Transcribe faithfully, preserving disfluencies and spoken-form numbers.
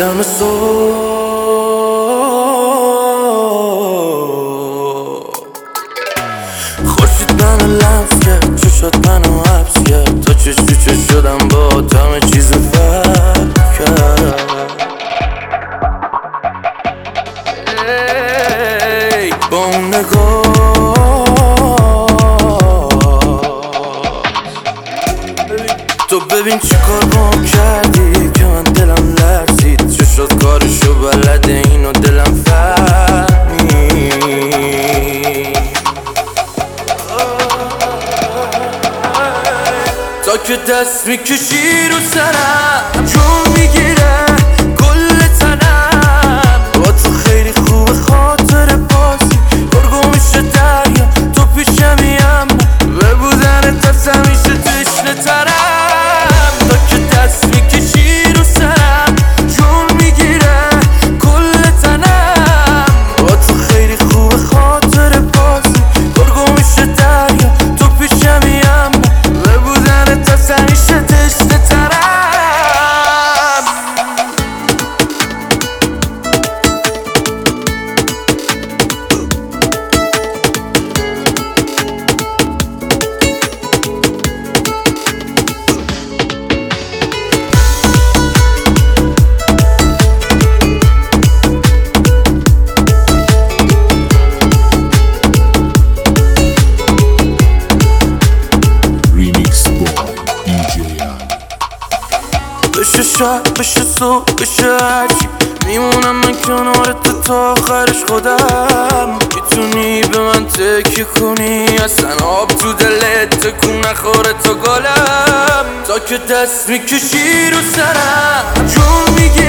دم صبح خورشید منو لمس کرد، چشات منو حبس کرد، تا چش تو چش شدم با تو همه چیز فرق کرد. ای با اون نگاه تو ببین چی کار با هم کردی که من دلم لرزید، چشات کارشو بلده اینو دلم فهمید. تا که دست میکشی رو سرم جون میگیره کل تنم، با تو خیلی خوبه خاطر بازی گرگو میشه دریا تو پیشمیم، به بودنت از همیشه تشنه ترم. تا که دست میکشی رو سرم جون میگیره کل تنم، با تو خیلی خوبه خاطر بازی گرگو میشه دریا تو پیشمیم، به بودنت از همیشه تشنه ترم. بشه شب بشه صبح بشه هرچی میمونم من کنارت تا آخرش خودم. میتونی به من تکیه کنی اصلا آب تو دلت تکون نخوره تا گلم. تا که دست میکشی رو سرم جون میگی